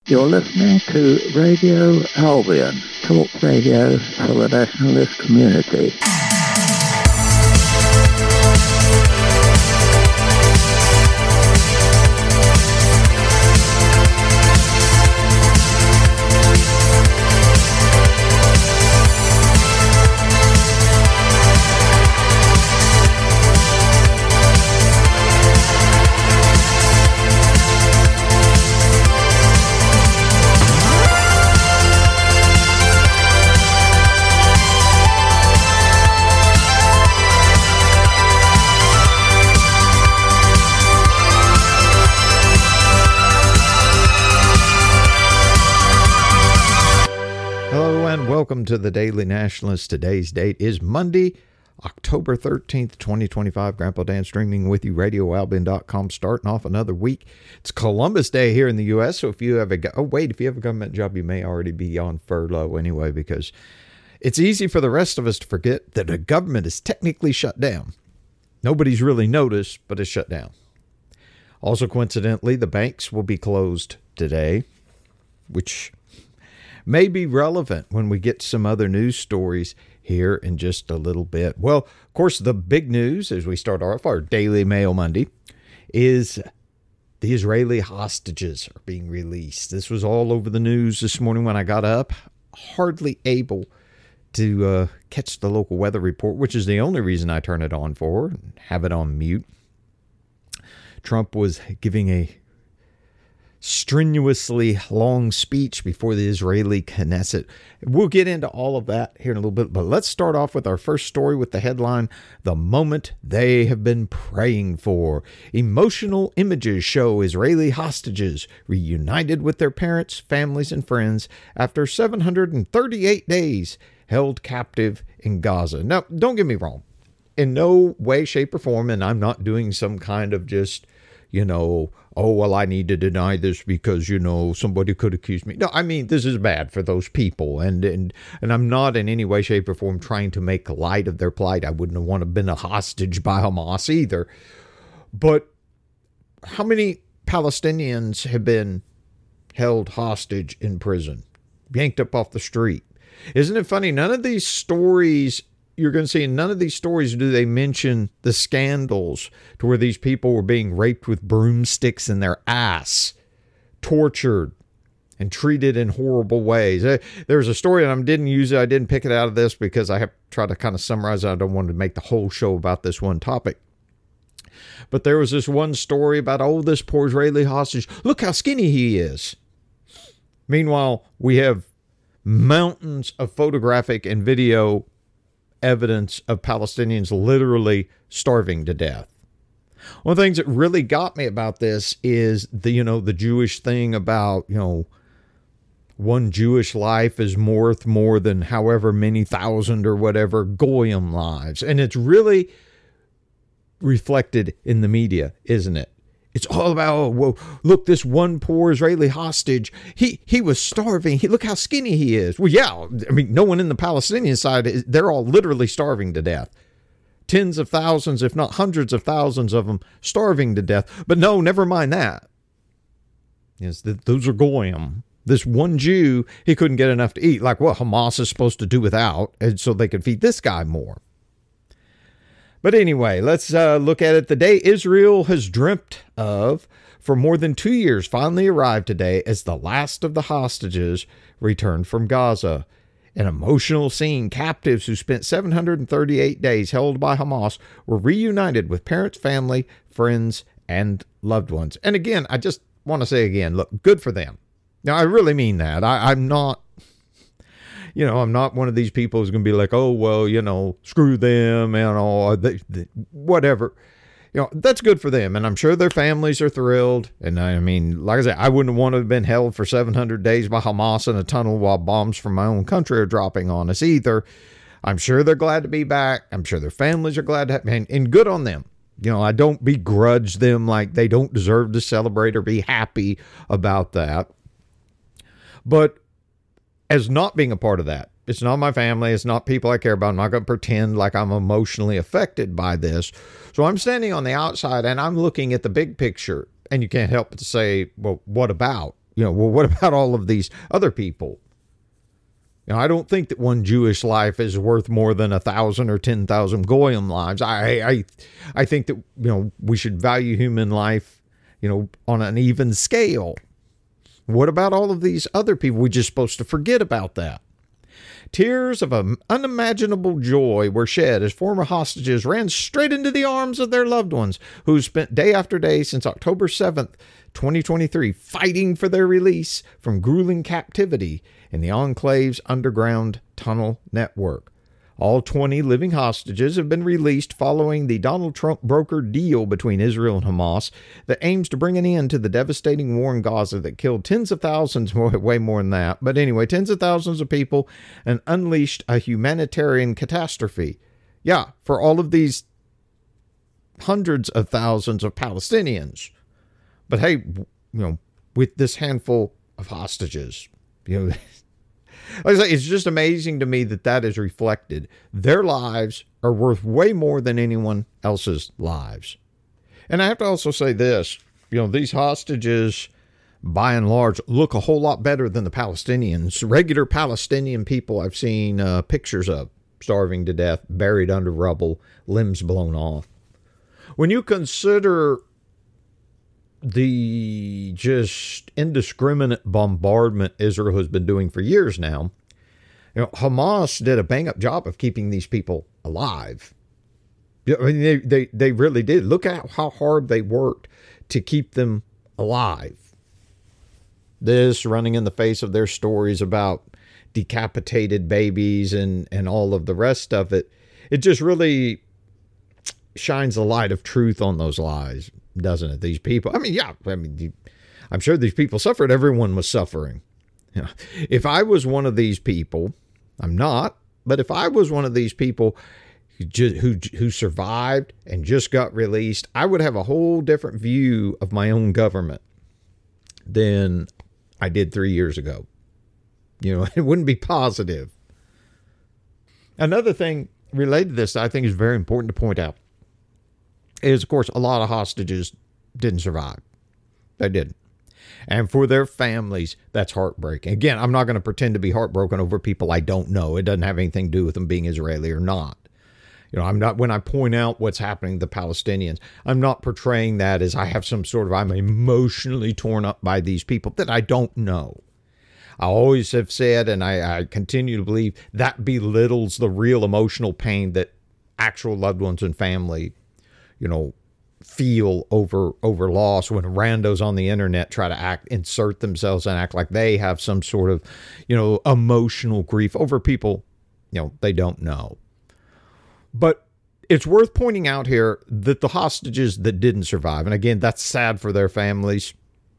You're listening to Radio Albion, talk radio for the nationalist community. Welcome to the Daily Nationalist. Today's date is Monday, October 13th, 2025. Grandpa Dan streaming with you, radioalbion.com, starting off another week. It's Columbus Day here in the U.S., so if you have a government job, you may already be on furlough anyway, because it's easy for the rest of us to forget that the government is technically shut down. Nobody's really noticed, but it's shut down. Also, coincidentally, the banks will be closed today, which may be relevant when we get some other news stories here in just a little bit. Well, of course, the big news as we start off our Daily Mail Monday is the Israeli hostages are being released. This was all over the news this morning when I got up, hardly able to catch the local weather report, which is the only reason I turn it on for and have it on mute. Trump was giving a strenuously long speech before the Israeli Knesset. We'll get into all of that here in a little bit, but let's start off with our first story with the headline, "The Moment They Have Been Praying For." Emotional images show Israeli hostages reunited with their parents, families, and friends after 738 days held captive in Gaza. Now, don't get me wrong. In no way, shape, or form, and I'm not doing some kind of just, oh, well, I need to deny this because, somebody could accuse me. No, I mean, this is bad for those people. And I'm not in any way, shape, or form trying to make light of their plight. I wouldn't want to have been a hostage by Hamas either. But how many Palestinians have been held hostage in prison, yanked up off the street? Isn't it funny? None of these stories you're going to see in none of these stories do they mention the scandals to where these people were being raped with broomsticks in their ass, tortured, and treated in horrible ways. There's a story, and I didn't pick it out of this because I have tried to kind of summarize it. I don't want to make the whole show about this one topic. But there was this one story about, this poor Israeli hostage. Look how skinny he is. Meanwhile, we have mountains of photographic and video evidence of Palestinians literally starving to death. One of the things that really got me about this is the Jewish thing about, one Jewish life is worth more than however many thousand or whatever Goyim lives. And it's really reflected in the media, isn't it? It's all about, look, this one poor Israeli hostage, he was starving. Look how skinny he is. Well, yeah, I mean, no one in the Palestinian side, they're all literally starving to death. Tens of thousands, if not hundreds of thousands of them starving to death. But no, never mind that. Yes, those are goyim. This one Jew, he couldn't get enough to eat, like what Hamas is supposed to do without, and so they could feed this guy more. But anyway, let's look at it. The day Israel has dreamt of for more than 2 years finally arrived today as the last of the hostages returned from Gaza. An emotional scene. Captives who spent 738 days held by Hamas were reunited with parents, family, friends, and loved ones. And again, I just want to say again, look, good for them. Now, I really mean that. I'm not... I'm not one of these people who's going to be like, screw them and whatever. That's good for them. And I'm sure their families are thrilled. And I mean, like I said, I wouldn't want to have been held for 700 days by Hamas in a tunnel while bombs from my own country are dropping on us either. I'm sure they're glad to be back. I'm sure their families are glad to have, and good on them. I don't begrudge them like they don't deserve to celebrate or be happy about that. But as not being a part of that, it's not my family, it's not people I care about. I'm not going to pretend like I'm emotionally affected by this. So I'm standing on the outside and I'm looking at the big picture, and you can't help but to say, well, what about? well, what about all of these other people? I don't think that one Jewish life is worth more than 1,000 or 10,000 Goyim lives. I think that, we should value human life, on an even scale. What about all of these other people? We're just supposed to forget about that. Tears of unimaginable joy were shed as former hostages ran straight into the arms of their loved ones who spent day after day since October 7th, 2023, fighting for their release from grueling captivity in the Enclave's underground tunnel network. All 20 living hostages have been released following the Donald Trump brokered deal between Israel and Hamas that aims to bring an end to the devastating war in Gaza that killed tens of thousands, way more than that, but anyway, tens of thousands of people and unleashed a humanitarian catastrophe. Yeah, for all of these hundreds of thousands of Palestinians. But hey, with this handful of hostages, like I say, it's just amazing to me that is reflected. Their lives are worth way more than anyone else's lives. And I have to also say this, these hostages, by and large, look a whole lot better than the Palestinians. Regular Palestinian people I've seen pictures of, starving to death, buried under rubble, limbs blown off. When you consider the just indiscriminate bombardment Israel has been doing for years now, Hamas did a bang-up job of keeping these people alive. I mean, they really did. Look at how hard they worked to keep them alive. This running in the face of their stories about decapitated babies and all of the rest of it. It just really shines a light of truth on those lies, doesn't it? These people, I'm sure these people suffered. Everyone was suffering. If I was one of these people, I'm not, but if I was one of these people who survived and just got released, I would have a whole different view of my own government than I did 3 years ago. It wouldn't be positive. Another thing related to this that I think is very important to point out is, of course, a lot of hostages didn't survive. They didn't. And for their families, that's heartbreaking. Again, I'm not going to pretend to be heartbroken over people I don't know. It doesn't have anything to do with them being Israeli or not. I'm not, when I point out what's happening to the Palestinians, I'm not portraying that as I'm emotionally torn up by these people that I don't know. I always have said, and I continue to believe, that belittles the real emotional pain that actual loved ones and family, feel over loss when randos on the internet try to insert themselves and act like they have some sort of, emotional grief over people, they don't know. But it's worth pointing out here that the hostages that didn't survive, and again, that's sad for their families,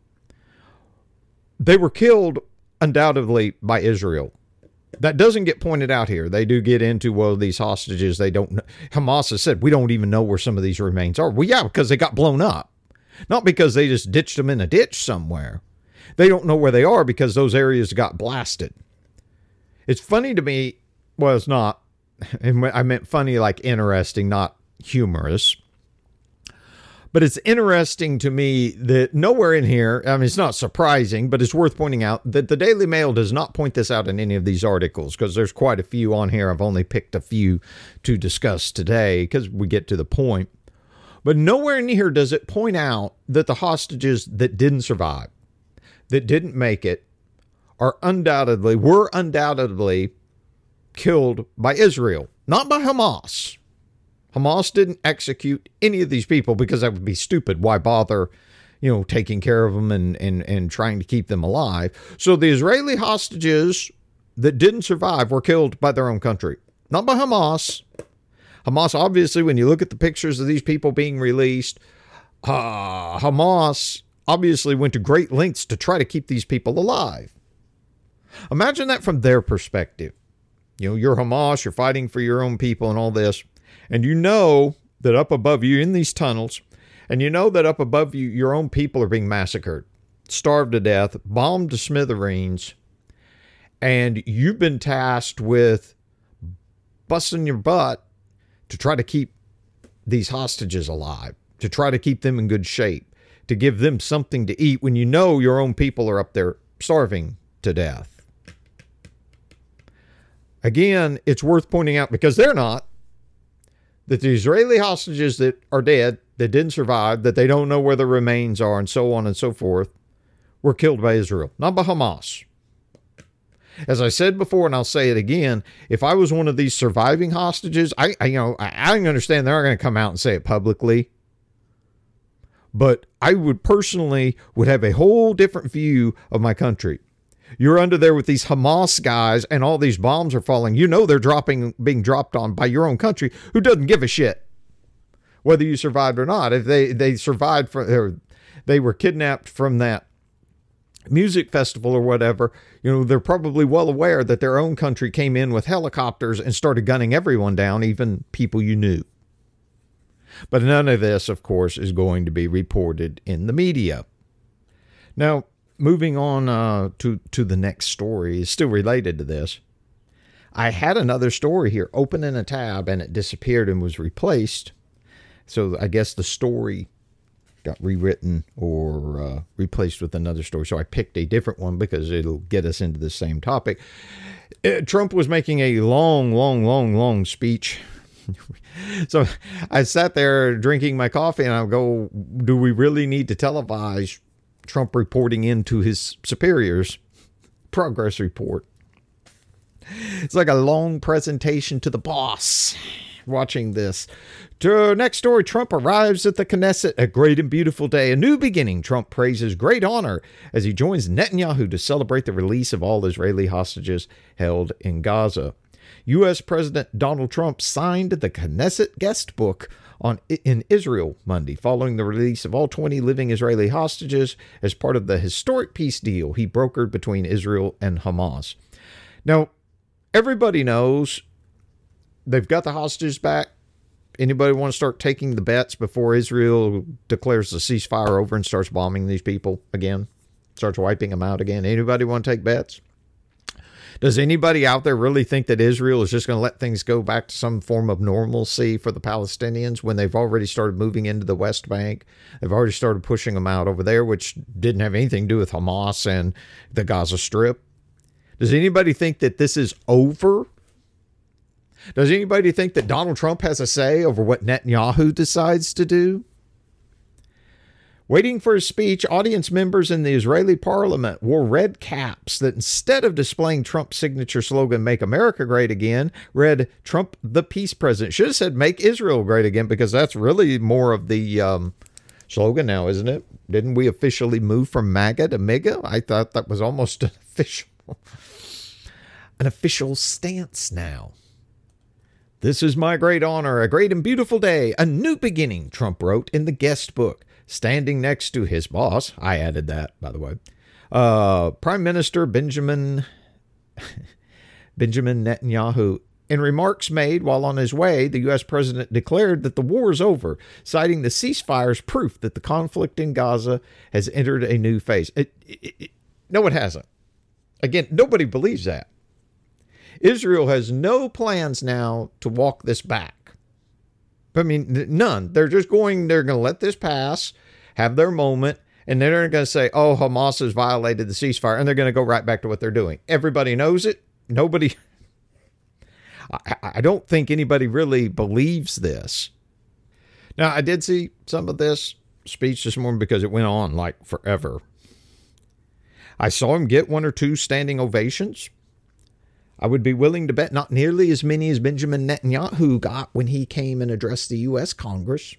they were killed undoubtedly by Israel. That doesn't get pointed out here. They do get into, these hostages, they don't know. Hamas has said, we don't even know where some of these remains are. Well, yeah, because they got blown up. Not because they just ditched them in a ditch somewhere. They don't know where they are because those areas got blasted. It's funny to me. Well, it's not. I meant funny like interesting, not humorous. But it's interesting to me that nowhere in here, it's not surprising, but it's worth pointing out that the Daily Mail does not point this out in any of these articles, because there's quite a few on here. I've only picked a few to discuss today because we get to the point. But nowhere in here does it point out that the hostages that didn't survive, that didn't make it, were undoubtedly killed by Israel, not by Hamas. Hamas didn't execute any of these people because that would be stupid. Why bother, taking care of them and trying to keep them alive? So the Israeli hostages that didn't survive were killed by their own country, not by Hamas. Hamas, obviously, when you look at the pictures of these people being released, Hamas obviously went to great lengths to try to keep these people alive. Imagine that from their perspective. You're Hamas, you're fighting for your own people and all this. And that up above you in these tunnels, and that up above you, your own people are being massacred, starved to death, bombed to smithereens, and you've been tasked with busting your butt to try to keep these hostages alive, to try to keep them in good shape, to give them something to eat when you know your own people are up there starving to death. Again, it's worth pointing out, because they're not, that the Israeli hostages that are dead, that didn't survive, that they don't know where the remains are, and so on and so forth, were killed by Israel, not by Hamas. As I said before, and I'll say it again, if I was one of these surviving hostages, I understand they're not going to come out and say it publicly, but I would personally have a whole different view of my country. You're under there with these Hamas guys, and all these bombs are falling. You know they're being dropped on by your own country, who doesn't give a shit whether you survived or not. If they survived, they were kidnapped from that music festival or whatever, they're probably well aware that their own country came in with helicopters and started gunning everyone down, even people you knew. But none of this, of course, is going to be reported in the media. Now, moving on to the next story, is still related to this. I had another story here open in a tab, and it disappeared and was replaced. So I guess the story got rewritten or replaced with another story. So I picked a different one because it'll get us into the same topic. Trump was making a long speech. So I sat there drinking my coffee, and I go, do we really need to televise Trump reporting into his superiors' progress report? It's like a long presentation to the boss. Watching this. To next story, Trump arrives at the Knesset, a great and beautiful day, a new beginning. Trump praises great honor as he joins Netanyahu to celebrate the release of all Israeli hostages held in Gaza. U.S. President Donald Trump signed the Knesset guest book in Israel Monday, following the release of all 20 living Israeli hostages as part of the historic peace deal he brokered between Israel and Hamas. Now, everybody knows they've got the hostages back. Anybody want to start taking the bets before Israel declares the ceasefire over and starts bombing these people again? Starts wiping them out again? Anybody want to take bets? Does anybody out there really think that Israel is just going to let things go back to some form of normalcy for the Palestinians when they've already started moving into the West Bank? They've already started pushing them out over there, which didn't have anything to do with Hamas and the Gaza Strip. Does anybody think that this is over? Does anybody think that Donald Trump has a say over what Netanyahu decides to do? Waiting for his speech, audience members in the Israeli parliament wore red caps that, instead of displaying Trump's signature slogan, "Make America Great Again," read "Trump the Peace President." Should have said "Make Israel Great Again," because that's really more of the slogan now, isn't it? Didn't we officially move from MAGA to MIGA? I thought that was almost an official stance now. "This is my great honor, a great and beautiful day, a new beginning," Trump wrote in the guest book, standing next to his boss. I added that, by the way. Prime Minister Benjamin Netanyahu. In remarks made while on his way, the U.S. president declared that the war is over, citing the ceasefire as proof that the conflict in Gaza has entered a new phase. No, it hasn't. Again, nobody believes that. Israel has no plans now to walk this back. I mean, none. They're going to let this pass, have their moment, and then they're going to say, oh, Hamas has violated the ceasefire, and they're going to go right back to what they're doing. Everybody knows it. Nobody, I don't think anybody really believes this. Now, I did see some of this speech this morning because it went on like forever. I saw him get one or two standing ovations. I would be willing to bet not nearly as many as Benjamin Netanyahu got when he came and addressed the U.S. Congress.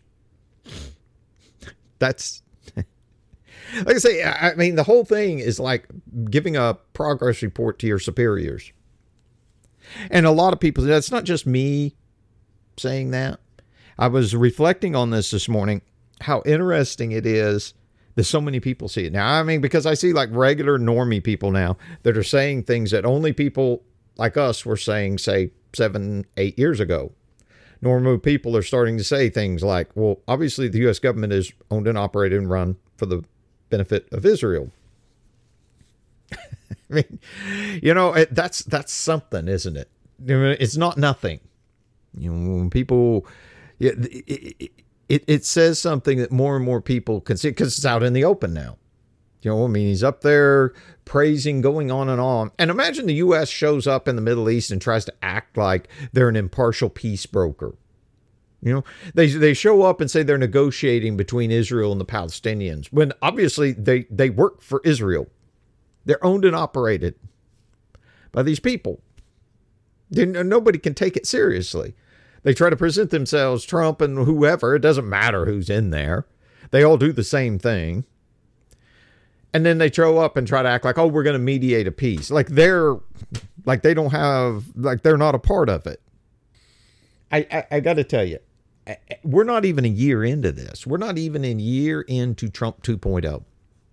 That's, like I say, I mean, the whole thing is like giving a progress report to your superiors. And a lot of people, that's not just me saying that. I was reflecting on this morning, how interesting it is that so many people see it now. I mean, because I see like regular normie people now that are saying things that only people like us were saying, say, 7-8 years ago. Normal people are starting to say things like, well, obviously the U.S. government is owned and operated and run for the benefit of Israel. I mean, that's something, isn't it? It's not nothing. When people, it says something that more and more people can see because it's out in the open now. You know, I mean, he's up there praising, going on and on. And imagine the U.S. shows up in the Middle East and tries to act like they're an impartial peace broker. You know, they show up and say they're negotiating between Israel and the Palestinians when obviously they work for Israel. They're owned and operated by these people. Nobody can take it seriously. They try to present themselves, Trump and whoever. It doesn't matter who's in there. They all do the same thing. And then they show up and try to act like, oh, we're going to mediate a peace. Like they're not a part of it. I got to tell you, we're not even a year into this. We're not even a year into Trump 2.0.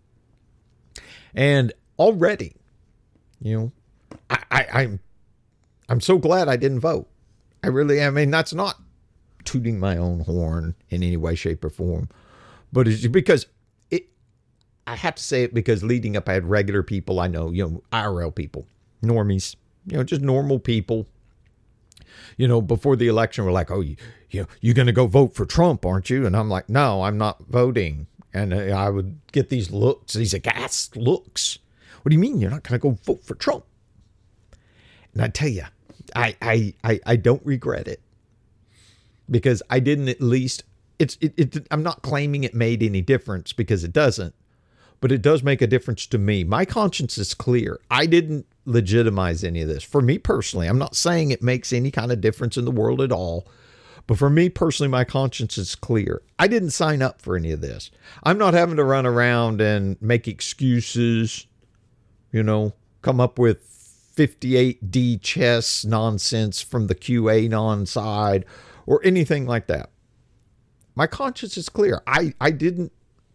And already, you know, I'm so glad I didn't vote. I really am. I mean, that's not tooting my own horn in any way, shape, or form. But it's because I have to say it because leading up, I had regular people I know, you know, IRL people, normies, you know, just normal people. You know, before the election, we're like, oh, you're going to go vote for Trump, aren't you? And I'm like, no, I'm not voting. And I would get these looks, these aghast looks. What do you mean you're not going to go vote for Trump? And I tell you, I don't regret it because I didn't at least, I'm not claiming it made any difference because it doesn't, but it does make a difference to me. My conscience is clear. I didn't legitimize any of this. For me personally, I'm not saying it makes any kind of difference in the world at all, but for me personally, my conscience is clear. I didn't sign up for any of this. I'm not having to run around and make excuses, you know, come up with 58D chess nonsense from the QAnon side or anything like that. My conscience is clear. I didn't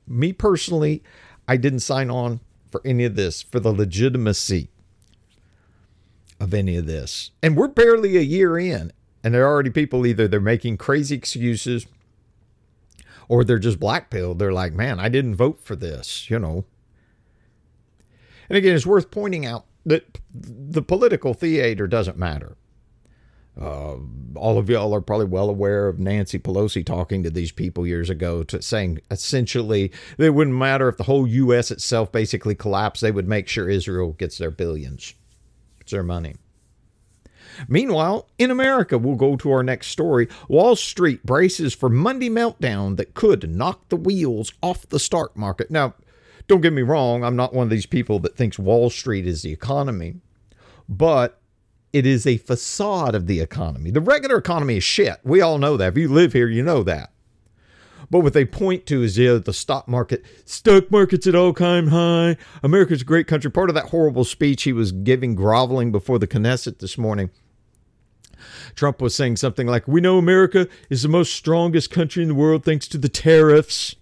sign on for any of this, for the legitimacy of any of this. And we're barely a year in, and there are already people either they're making crazy excuses or they're just blackpilled. They're like, man, I didn't vote for this, you know. And again, it's worth pointing out that the political theater doesn't matter. All of y'all are probably well aware of Nancy Pelosi talking to these people years ago, saying essentially it wouldn't matter if the whole U.S. itself basically collapsed. They would make sure Israel gets their billions. It's their money. Meanwhile, in America, we'll go to our next story. Wall Street braces for Monday meltdown that could knock the wheels off the stock market. Now, don't get me wrong. I'm not one of these people that thinks Wall Street is the economy, but it is a facade of the economy. The regular economy is shit. We all know that. If you live here, you know that. But what they point to is the stock market. Stock market's at all-time high. America's a great country. Part of that horrible speech he was giving, groveling before the Knesset this morning, Trump was saying something like, we know America is the most strongest country in the world thanks to the tariffs.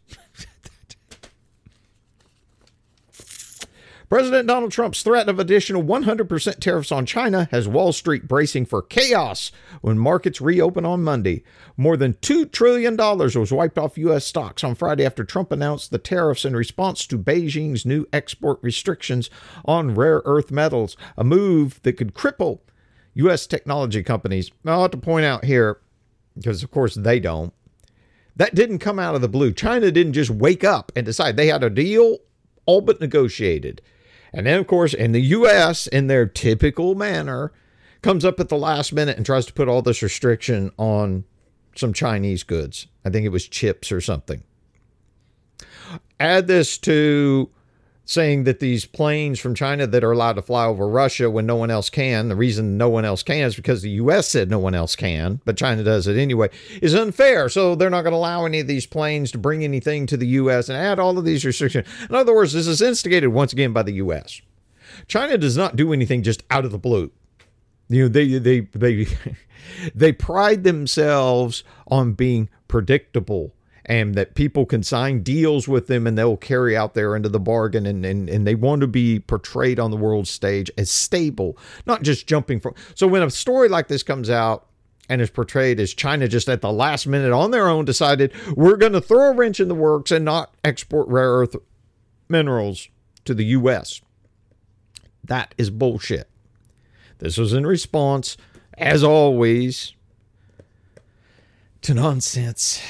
President Donald Trump's threat of additional 100% tariffs on China has Wall Street bracing for chaos when markets reopen on Monday. More than $2 trillion was wiped off U.S. stocks on Friday after Trump announced the tariffs in response to Beijing's new export restrictions on rare earth metals, a move that could cripple U.S. technology companies. I'll have to point out here, because of course they don't, that didn't come out of the blue. China didn't just wake up and decide. They had a deal all but negotiated. And then, of course, in the U.S., in their typical manner, comes up at the last minute and tries to put all this restriction on some Chinese goods. I think it was chips or something. Add this to saying that these planes from China that are allowed to fly over Russia when no one else can, the reason no one else can is because the U.S. said no one else can, but China does it anyway, is unfair. So they're not going to allow any of these planes to bring anything to the U.S. and add all of these restrictions. In other words, this is instigated once again by the U.S. China does not do anything just out of the blue. You know, they pride themselves on being predictable, and that people can sign deals with them and they'll carry out their end of the bargain. And they want to be portrayed on the world stage as stable, not just jumping from. So when a story like this comes out and is portrayed as China just at the last minute on their own decided we're going to throw a wrench in the works and not export rare earth minerals to the U.S., that is bullshit. This was in response, as always, to nonsense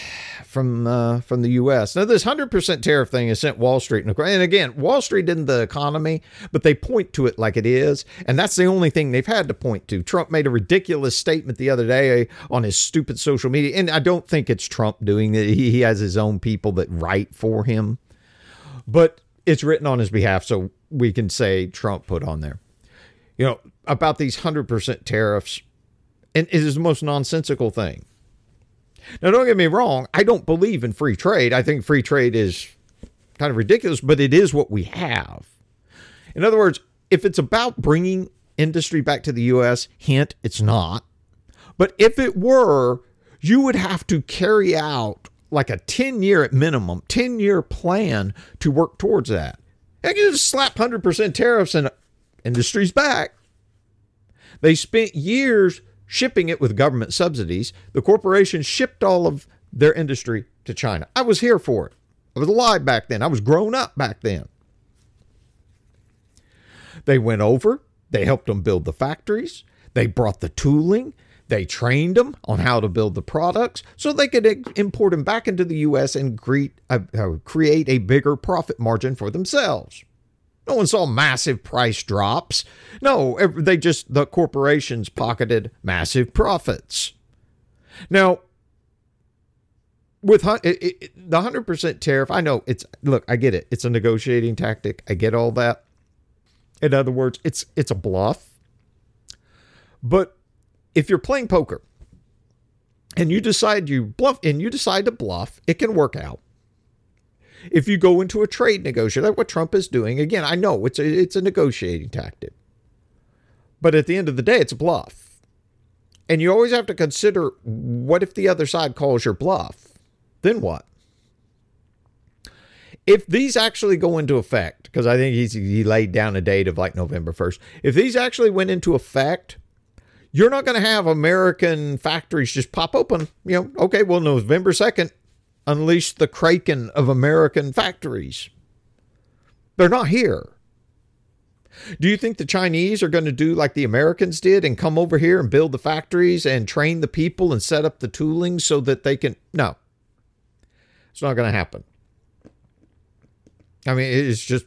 from the U.S. Now, this 100% tariff thing has sent Wall Street, and again, Wall Street isn't the economy, but they point to it like it is, and that's the only thing they've had to point to. Trump made a ridiculous statement the other day on his stupid social media, and I don't think it's Trump doing it. He has his own people that write for him, but it's written on his behalf, so we can say Trump put on there. You know, about these 100% tariffs, and it is the most nonsensical thing. Now, don't get me wrong. I don't believe in free trade. I think free trade is kind of ridiculous, but it is what we have. In other words, if it's about bringing industry back to the U.S., hint, it's not. But if it were, you would have to carry out like a 10-year at minimum, 10-year plan to work towards that. And you just slap 100% tariffs and industry's back. They spent years shipping it with government subsidies. The corporations shipped all of their industry to China. I was here for it. I was alive back then. I was grown up back then. They went over. They helped them build the factories. They brought the tooling. They trained them on how to build the products so they could import them back into the U.S. and create a bigger profit margin for themselves. No one saw massive price drops. No, the corporations pocketed massive profits. Now, with the 100% tariff, I know I get it. It's a negotiating tactic. I get all that. In other words, it's a bluff. But if you're playing poker and you decide to bluff, it can work out. If you go into a trade negotiation, like what Trump is doing, again, I know it's a negotiating tactic. But at the end of the day, it's a bluff. And you always have to consider, what if the other side calls your bluff? Then what? If these actually go into effect, because I think he laid down a date of like November 1st. If these actually went into effect, you're not going to have American factories just pop open. Okay, well, November 2nd, unleash the Kraken of American factories. They're not here. Do you think the Chinese are going to do like the Americans did and come over here and build the factories and train the people and set up the tooling so that they can? No. It's not going to happen. I mean, it's just,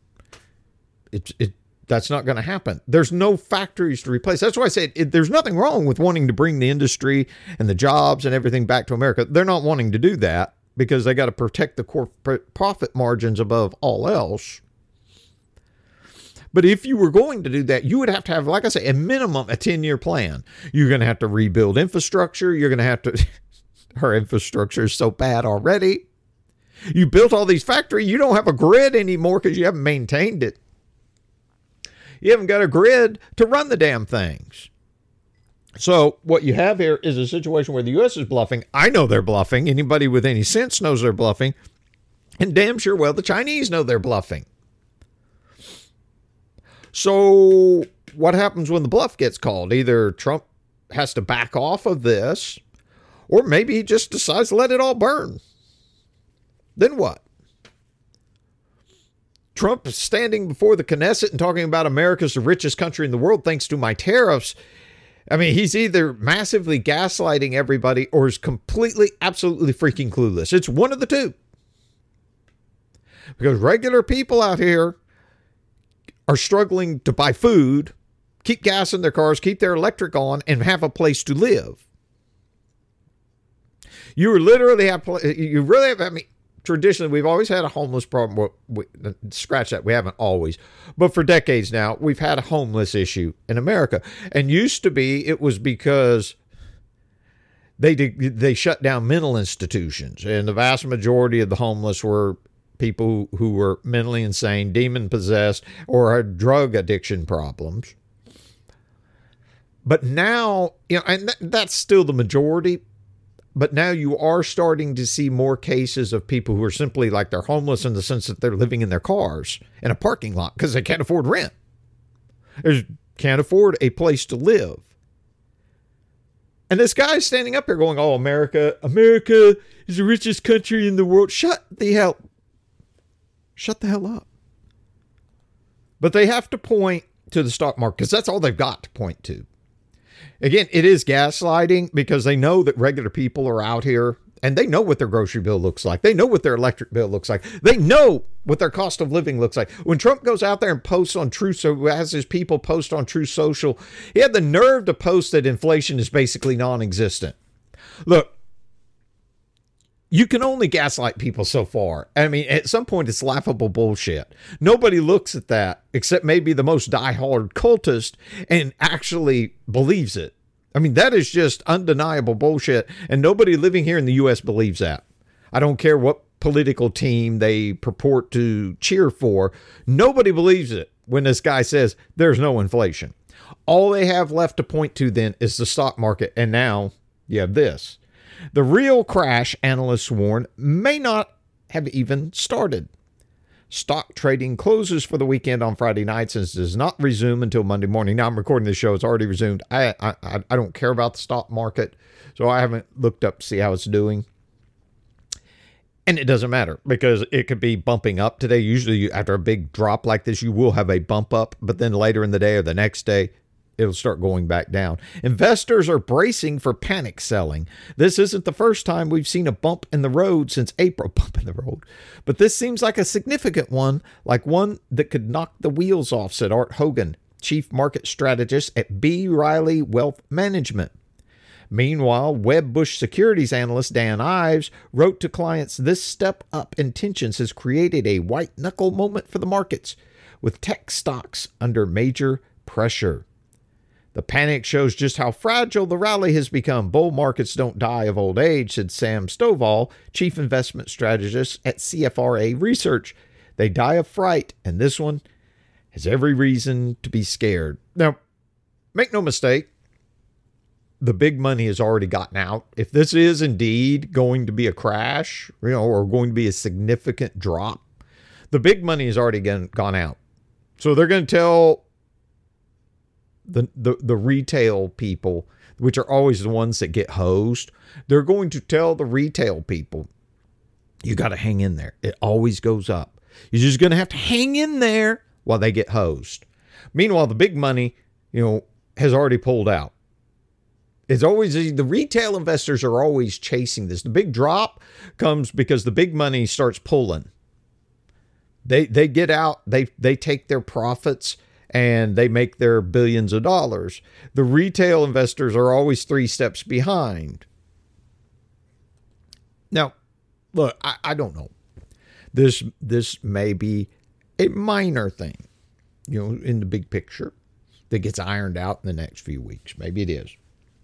that's not going to happen. There's no factories to replace. That's why I say there's nothing wrong with wanting to bring the industry and the jobs and everything back to America. They're not wanting to do that because they got to protect the corporate profit margins above all else. But if you were going to do that, you would have to have, like I say, a minimum, a 10-year plan. You're going to have to rebuild infrastructure. You're going to have to, our infrastructure is so bad already. You built all these factories. You don't have a grid anymore because you haven't maintained it. You haven't got a grid to run the damn things. So what you have here is a situation where the U.S. is bluffing. I know they're bluffing. Anybody with any sense knows they're bluffing. And damn sure, well, the Chinese know they're bluffing. So what happens when the bluff gets called? Either Trump has to back off of this, or maybe he just decides to let it all burn. Then what? Trump standing before the Knesset and talking about America's the richest country in the world thanks to my tariffs. I mean, he's either massively gaslighting everybody or is completely, absolutely freaking clueless. It's one of the two. Because regular people out here are struggling to buy food, keep gas in their cars, keep their electric on, and have a place to live. You really have, I mean, traditionally, we've always had a homeless problem. Scratch that. We haven't always. But for decades now, we've had a homeless issue in America. And used to be, it was because they shut down mental institutions. And the vast majority of the homeless were people who were mentally insane, demon-possessed, or had drug addiction problems. But now, and that's still the majority. But now you are starting to see more cases of people who are simply like they're homeless in the sense that they're living in their cars in a parking lot because they can't afford rent. They can't afford a place to live. And this guy's standing up here going, oh, America is the richest country in the world. Shut the hell up. But they have to point to the stock market because that's all they've got to point to. Again, it is gaslighting because they know that regular people are out here And they know what their grocery bill looks like. They know what their electric bill looks like. They know what their cost of living looks like. When Trump goes out there and posts on Truth, so has his people post on Truth Social, he had the nerve to post that inflation is basically non-existent. Look, you can only gaslight people so far. I mean, at some point, it's laughable bullshit. Nobody looks at that except maybe the most diehard cultist and actually believes it. I mean, that is just undeniable bullshit, and nobody living here in the U.S. believes that. I don't care what political team they purport to cheer for. Nobody believes it when this guy says there's no inflation. All they have left to point to then is the stock market, and now you have this. The real crash, analysts warn, may not have even started. Stock trading closes for the weekend on Friday nights and does not resume until Monday morning. Now, I'm recording this show. It's already resumed. I don't care about the stock market, so I haven't looked up to see how it's doing. And it doesn't matter because it could be bumping up today. Usually, after a big drop like this, you will have a bump up, but then later in the day or the next day, it'll start going back down. Investors are bracing for panic selling. This isn't the first time we've seen a bump in the road since April. Bump in the road. But this seems like a significant one, like one that could knock the wheels off, said Art Hogan, chief market strategist at B. Riley Wealth Management. Meanwhile, Wedbush securities analyst Dan Ives wrote to clients, this step up in tensions has created a white knuckle moment for the markets, with tech stocks under major pressure. The panic shows just how fragile the rally has become. Bull markets don't die of old age, said Sam Stovall, chief investment strategist at CFRA Research. They die of fright, and this one has every reason to be scared. Now, make no mistake, the big money has already gotten out. If this is indeed going to be a crash, or going to be a significant drop, the big money has already gone out. So they're going to tell the retail people, which are always the ones that get hosed, they're going to tell the retail people, you got to hang in there. It always goes up. You're just going to have to hang in there while they get hosed. Meanwhile, the big money, has already pulled out. It's always the retail investors are always chasing this. The big drop comes because the big money starts pulling. They get out, they take their profits, and they make their billions of dollars. The retail investors are always 3 steps behind. Now, look, I don't know. This may be a minor thing, in the big picture that gets ironed out in the next few weeks. Maybe it is.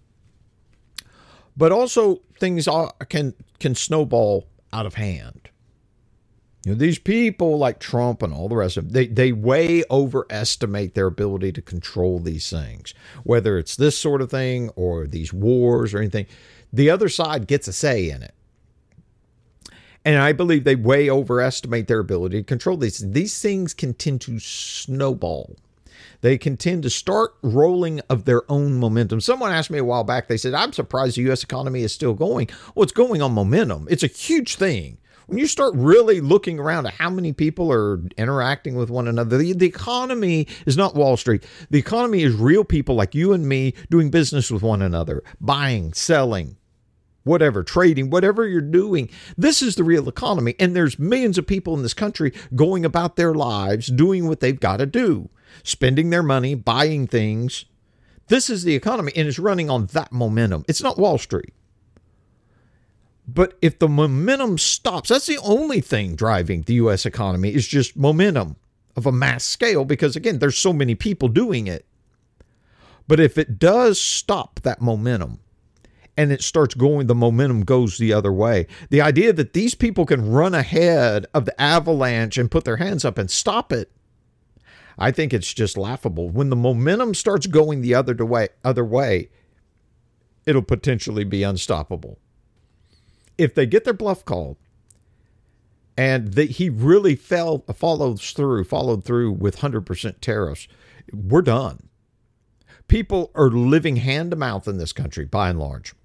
But also things can snowball out of hand. These people like Trump and all the rest of them, they way overestimate their ability to control these things, whether it's this sort of thing or these wars or anything. The other side gets a say in it. And I believe they way overestimate their ability to control these. These things can tend to snowball. They can tend to start rolling of their own momentum. Someone asked me a while back, they said, I'm surprised the U.S. economy is still going. Well, it's going on momentum. It's a huge thing. When you start really looking around at how many people are interacting with one another, the economy is not Wall Street. The economy is real people like you and me doing business with one another, buying, selling, whatever, trading, whatever you're doing. This is the real economy. And there's millions of people in this country going about their lives, doing what they've got to do, spending their money, buying things. This is the economy, and it's running on that momentum. It's not Wall Street. But if the momentum stops, that's the only thing driving the U.S. economy is just momentum of a mass scale, because, again, there's so many people doing it. But if it does stop that momentum and it starts going, the momentum goes the other way. The idea that these people can run ahead of the avalanche and put their hands up and stop it, I think it's just laughable. When the momentum starts going the other way, it'll potentially be unstoppable. If they get their bluff called and he really followed through with 100% tariffs, we're done. People are living hand to mouth in this country, by and large.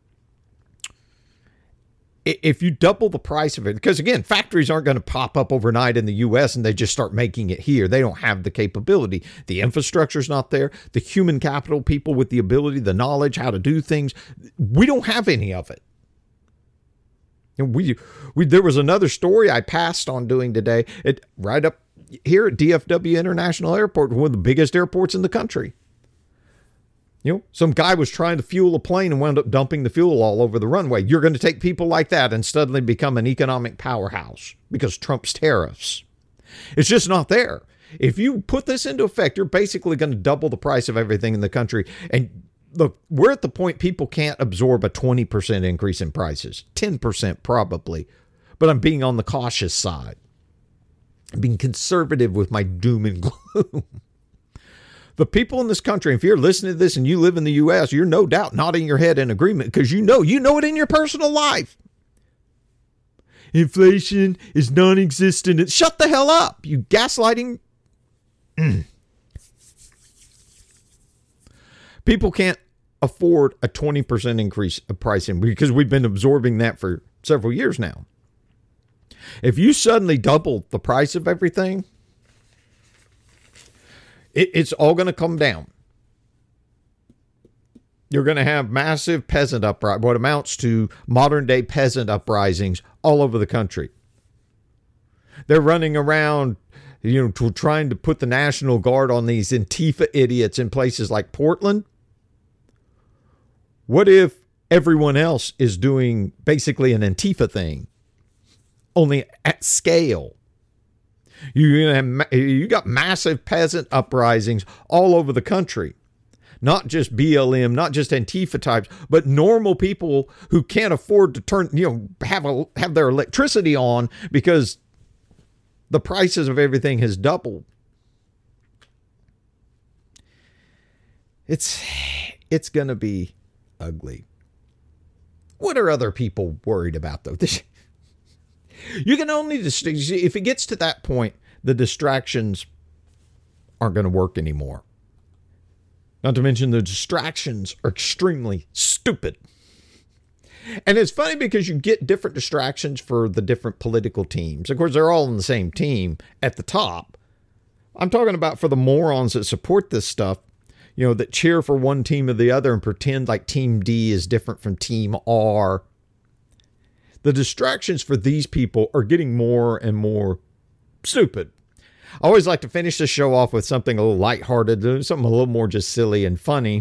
If you double the price of it, because again, factories aren't going to pop up overnight in the U.S. and they just start making it here. They don't have the capability. The infrastructure's not there. The human capital, people with the ability, the knowledge, how to do things, we don't have any of it. And there was another story I passed on doing today. Right up here at DFW International Airport, one of the biggest airports in the country. Some guy was trying to fuel a plane and wound up dumping the fuel all over the runway. You're going to take people like that and suddenly become an economic powerhouse because Trump's tariffs. It's just not there. If you put this into effect, you're basically going to double the price of everything in the country. And look, we're at the point people can't absorb a 20% increase in prices, 10% probably. But I'm being on the cautious side. I'm being conservative with my doom and gloom. The people in this country, if you're listening to this and you live in the U.S., you're no doubt nodding your head in agreement because you know it in your personal life. Inflation is non-existent. Shut the hell up, you gaslighting. People can't afford a 20% increase of pricing because we've been absorbing that for several years now. If you suddenly double the price of everything, it's all going to come down. You're going to have massive peasant uprisings, what amounts to modern day peasant uprisings all over the country. They're running around, trying to put the National Guard on these Antifa idiots in places like Portland. What if everyone else is doing basically an Antifa thing, only at scale? You got massive peasant uprisings all over the country. Not just BLM, not just Antifa types, but normal people who can't afford to have their electricity on because the prices of everything has doubled. It's going to be ugly. What are other people worried about, though? You can only, if it gets to that point, the distractions aren't going to work anymore. Not to mention the distractions are extremely stupid. And it's funny because you get different distractions for the different political teams. Of course, they're all on the same team at the top. I'm talking about for the morons that support this stuff, that cheer for one team or the other and pretend like Team D is different from Team R. The distractions for these people are getting more and more stupid. I always like to finish the show off with something a little lighthearted, something a little more just silly and funny.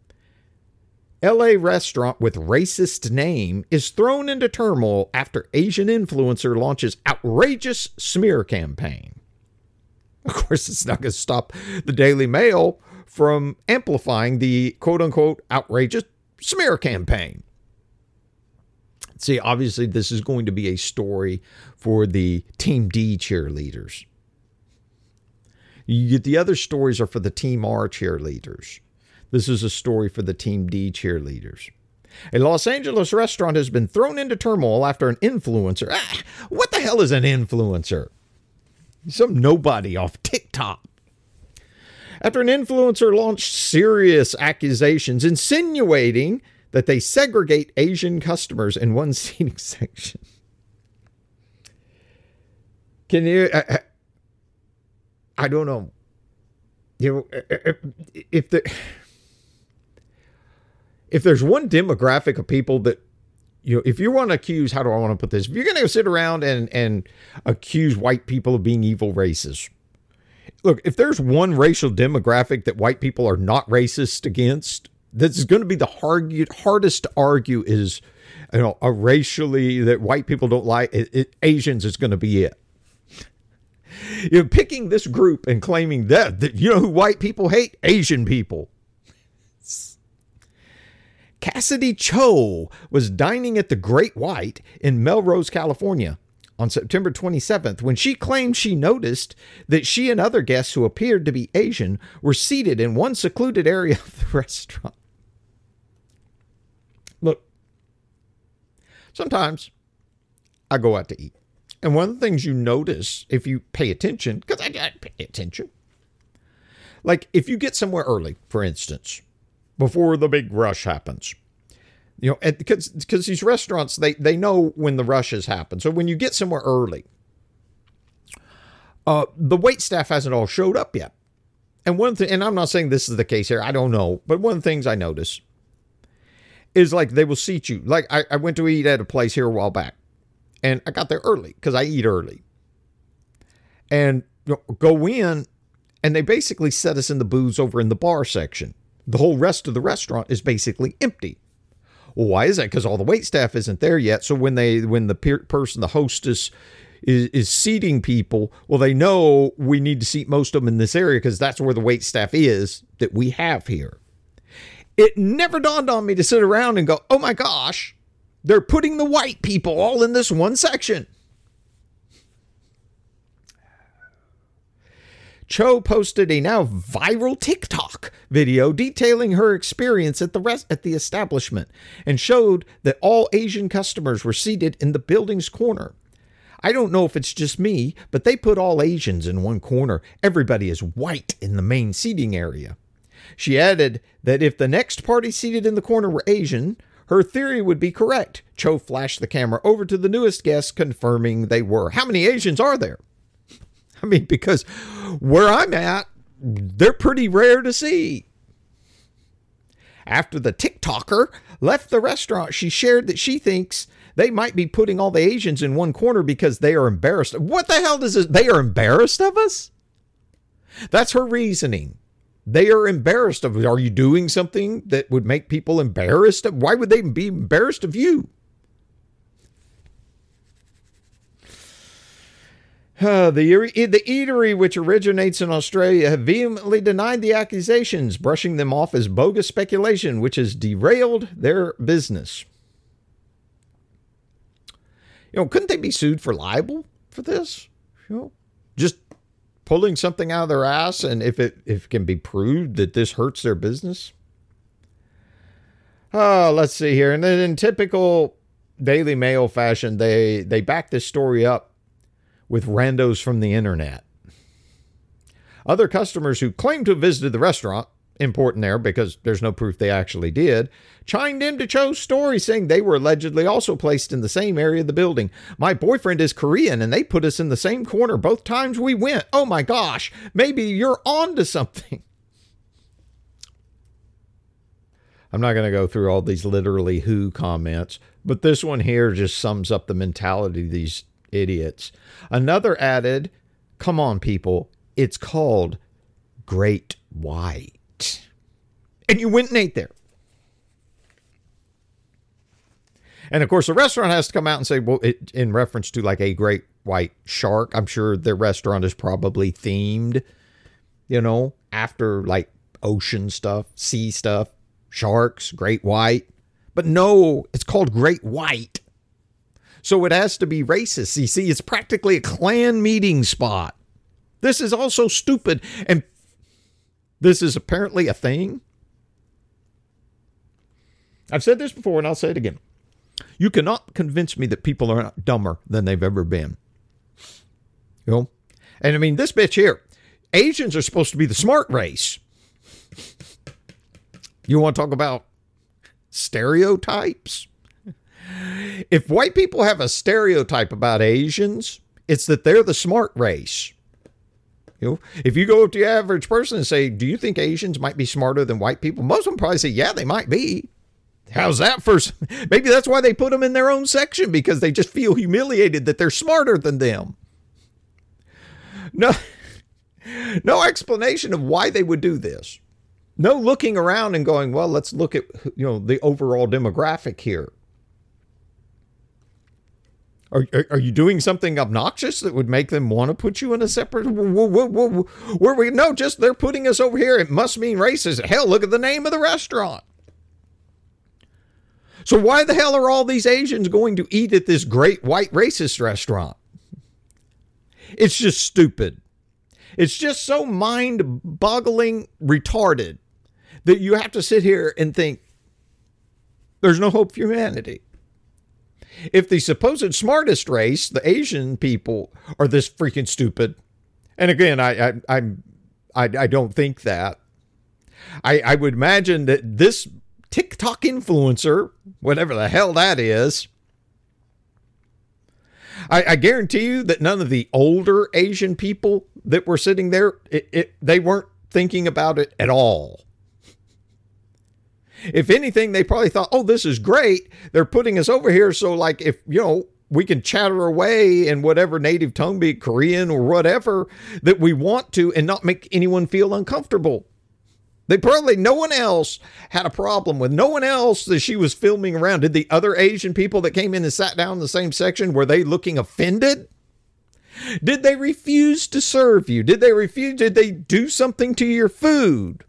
LA restaurant with racist name is thrown into turmoil after Asian influencer launches outrageous smear campaign. Of course, it's not going to stop the Daily Mail from amplifying the quote-unquote outrageous smear campaign. See, obviously, this is going to be a story for the Team D cheerleaders. The other stories are for the Team R cheerleaders. This is a story for the Team D cheerleaders. A Los Angeles restaurant has been thrown into turmoil after an influencer. What the hell is an influencer? Some nobody off TikTok. After an influencer launched serious accusations insinuating that they segregate Asian customers in one seating section. Can you... I don't know. If there's one demographic of people that, if you want to accuse, how do I want to put this? If you're going to sit around and accuse white people of being evil racists, look, if there's one racial demographic that white people are not racist against, this is going to be the hardest to argue is, a racially that white people don't like. Asians is going to be it. Picking this group and claiming that who white people hate? Asian people. Cassidy Cho was dining at the Great White in Melrose, California on September 27th when she claimed she noticed that she and other guests who appeared to be Asian were seated in one secluded area of the restaurant. Look, sometimes I go out to eat. And one of the things you notice if you pay attention, because I pay attention, like if you get somewhere early, for instance, before the big rush happens, because these restaurants, they know when the rushes happen. So when you get somewhere early, the wait staff hasn't all showed up yet. And one thing, and I'm not saying this is the case here, I don't know, but one of the things I notice is like they will seat you. Like I went to eat at a place here a while back. And I got there early because I eat early. And go in, and they basically set us in the booths over in the bar section. The whole rest of the restaurant is basically empty. Well, why is that? Because all the wait staff isn't there yet. So when the hostess is seating people, well, they know we need to seat most of them in this area because that's where the wait staff is that we have here. It never dawned on me to sit around and go, oh my gosh, they're putting the white people all in this one section. Cho posted a now viral TikTok video detailing her experience at the establishment and showed that all Asian customers were seated in the building's corner. I don't know if it's just me, but they put all Asians in one corner. Everybody is white in the main seating area. She added that if the next party seated in the corner were Asian, her theory would be correct. Cho flashed the camera over to the newest guest, confirming they were. How many Asians are there? I mean, because where I'm at, they're pretty rare to see. After the TikToker left the restaurant, she shared that she thinks they might be putting all the Asians in one corner because they are embarrassed. What the hell does this? They are embarrassed of us? That's her reasoning. They are embarrassed of. Are you doing something that would make people embarrassed? Why would they be embarrassed of you? The eatery, which originates in Australia, have vehemently denied the accusations, brushing them off as bogus speculation, which has derailed their business. Couldn't they be sued for libel for this? Just pulling something out of their ass, and if it can be proved that this hurts their business. Let's see here. And then in typical Daily Mail fashion, they back this story up with randos from the internet. Other customers who claimed to have visited the restaurant, important there because there's no proof they actually did, chimed into Cho's story saying they were allegedly also placed in the same area of the building. My boyfriend is Korean and they put us in the same corner both times we went. Oh my gosh, maybe you're on to something. I'm not going to go through all these literally who comments, but this one here just sums up the mentality of these idiots. Another added, come on people, it's called Great White. And you went and ate there. And of course the restaurant has to come out and say, well, in reference to like a great white shark. I'm sure their restaurant is probably themed, after like ocean stuff, sea stuff, sharks, great white. But no, it's called Great White. So it has to be racist. You see, it's practically a Klan meeting spot. This is also stupid. And this is apparently a thing. I've said this before and I'll say it again. You cannot convince me that people are not dumber than they've ever been. And I mean, this bitch here, Asians are supposed to be the smart race. You want to talk about stereotypes? If white people have a stereotype about Asians, it's that they're the smart race. If you go to the average person and say, do you think Asians might be smarter than white people? Most of them probably say, yeah, they might be. How's that first? Maybe that's why they put them in their own section, because they just feel humiliated that they're smarter than them. No explanation of why they would do this. No looking around and going, well, let's look at, the overall demographic here. Are you doing something obnoxious that would make them want to put you in a separate? Where we no, just they're putting us over here. It must mean racist. Hell, look at the name of the restaurant. So why the hell are all these Asians going to eat at this great white racist restaurant? It's just stupid. It's just so mind-boggling retarded that you have to sit here and think there's no hope for humanity. If the supposed smartest race, the Asian people, are this freaking stupid, and again, I don't think that. I would imagine that this TikTok influencer, whatever the hell that is, I guarantee you that none of the older Asian people that were sitting there, they weren't thinking about it at all. If anything, they probably thought, oh, this is great. They're putting us over here. So like, if, we can chatter away in whatever native tongue, be it Korean or whatever, that we want to and not make anyone feel uncomfortable. No one else had a problem with, no one else that she was filming around. Did the other Asian people that came in and sat down in the same section, were they looking offended? Did they refuse to serve you? Did they do something to your food?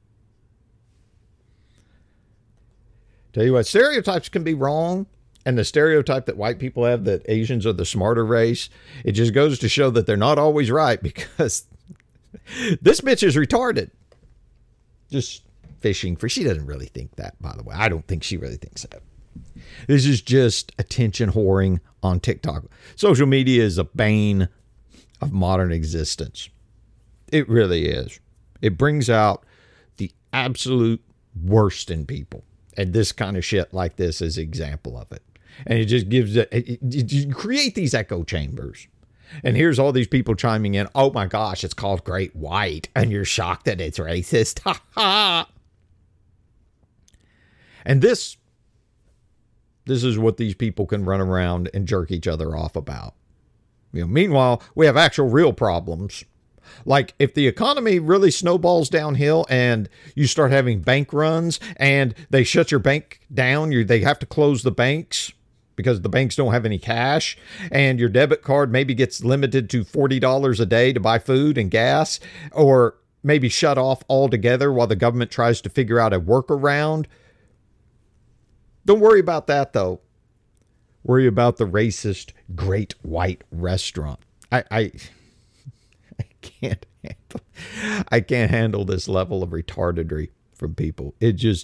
Tell you what, stereotypes can be wrong. And the stereotype that white people have that Asians are the smarter race, it just goes to show that they're not always right, because this bitch is retarded. Just fishing for, she doesn't really think that, by the way. I don't think she really thinks that. This is just attention whoring on TikTok. Social media is a bane of modern existence. It really is. It brings out the absolute worst in people. And this kind of shit like this is an example of it. And it just gives you create these echo chambers. And here's all these people chiming in. Oh my gosh, it's called Great White. And you're shocked that it's racist. Ha ha. And this is what these people can run around and jerk each other off about. Meanwhile, we have actual real problems. Like if the economy really snowballs downhill and you start having bank runs and they shut your bank down, they have to close the banks because the banks don't have any cash, and your debit card maybe gets limited to $40 a day to buy food and gas, or maybe shut off altogether while the government tries to figure out a workaround. Don't worry about that, though. Worry about the racist Great White Restaurant. I can't handle this level of retardedry from people. It's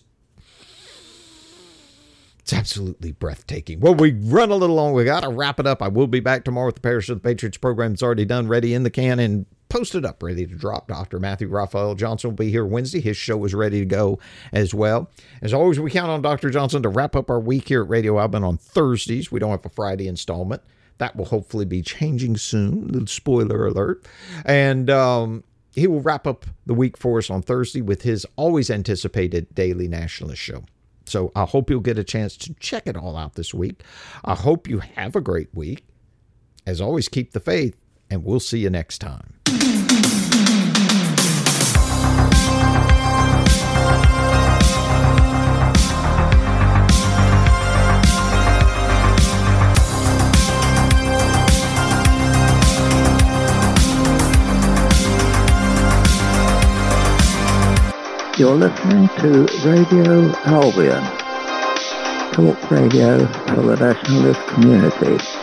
absolutely breathtaking. Well, we run a little long. We got to wrap it up. I will be back tomorrow with the Parish of the Patriots program. It's already done, ready in the can and posted up, ready to drop. Dr. Matthew Raphael Johnson will be here Wednesday. His show is ready to go as well. As always, we count on Dr. Johnson to wrap up our week here at Radio Albion on Thursdays. We don't have a Friday installment. That will hopefully be changing soon. Little spoiler alert. And he will wrap up the week for us on Thursday with his always anticipated daily nationalist show. So I hope you'll get a chance to check it all out this week. I hope you have a great week. As always, keep the faith, and we'll see you next time. You're listening to Radio Albion, talk radio for the nationalist community.